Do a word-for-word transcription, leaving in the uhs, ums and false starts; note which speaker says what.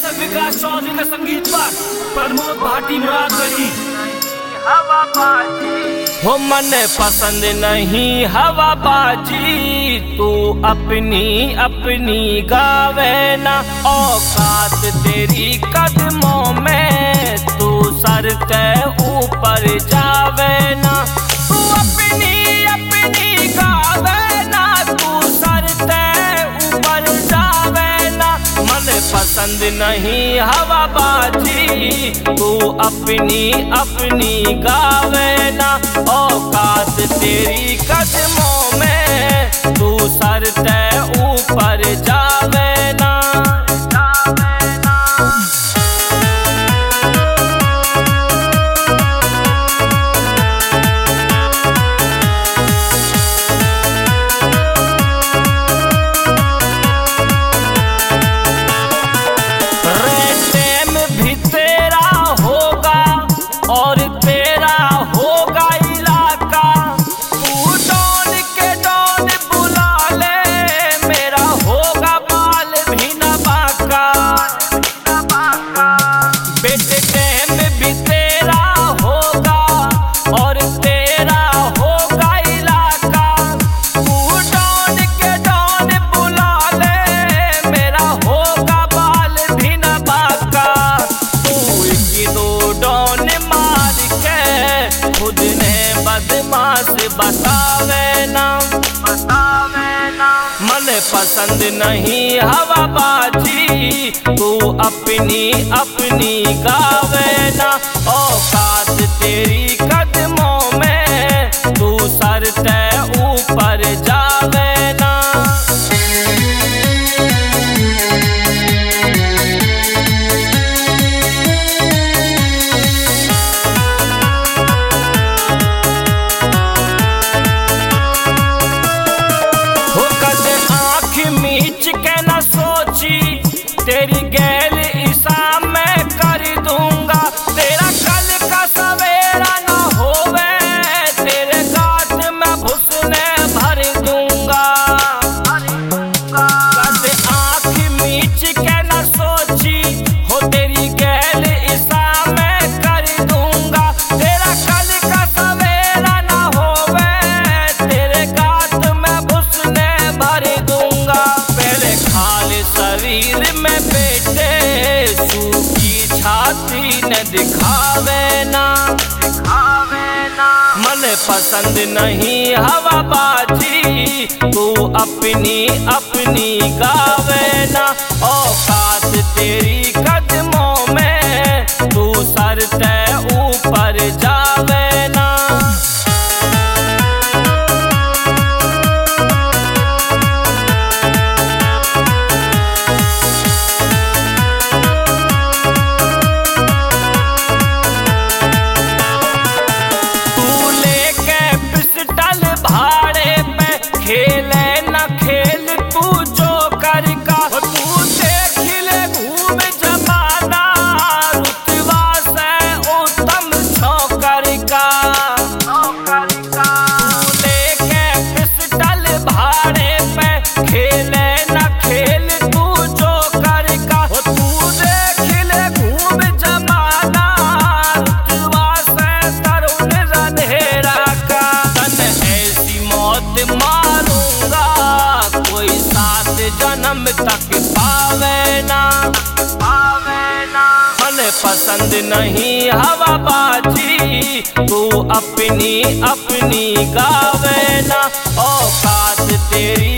Speaker 1: निर्देशक विकास चौधरी के संगीत पर प्रमोद भाटी मुराद गली।
Speaker 2: हो मन पसंद नहीं हवाबाजी, तू अपनी अपनी गावे ना। औकात तेरी कदमों में, तू सर के ऊपर जावे ना। तू अपनी अपनी गावे ना, तू सर के ऊपर जावे ना। मन पसंद नहीं हवाबाजी, तू अपनी अपनी गावे ना। औकात तेरी कदमों में, तू सर के ऊपर जावे ना। और तेरा होगा इलाका, तू डॉन के डॉन बुला ले। मेरा होगा बाल भी न बाका। बेटे टाइम भी तेरा होगा और तेरा होगा इलाका। तू डॉन के डॉन बुला ले, मेरा होगा बाल भी न बाका। तू की दो डॉन खुद ने बदमाश बतावे ना, बतावे ना। मन पसंद नहीं हवाबाजी, तू अपनी अपनी गावे ना। औकात तेरी कदमों में, तू सर के ऊपर जावे ना। के न सोची तेरी गैल ईसा मैं कर दूंगा। तेरा कल का सवेरा न होवे, तेरे गात में घुसने भर दूंगा। कद आँख मीच के न सोची, हो तेरी गैल ईसा मैं कर दूंगा। तेरा कल का सवेरा न होवे, तेरे गात में घुसने भर दूंगा। शरीर में बेटे सूखी छाती न दिखावे ना, दिखावे ना। मन पसंद नहीं हवाबाजी, तू अपनी अपनी गावे ना। औकात तेरी कदमों में, तू सर के ऊपर जावे ना। खेले न खेल तू जो कर का, तू देख ले घूम जमाना। रुतबा से उत्तम छौकर का, तू लेके पिस्टल भाड़े पे। खेले न खेल तू जो कर का, तू देख ले घूम जमाना। रुतबा से तरुण रंधेरा का, तन ऐसी मौत मारूंगा, कोई सात जन्म तक पावे ना, पावे ना। मन पसंद नहीं हवाबाजी, तू अपनी अपनी गावे ना। औकात तेरी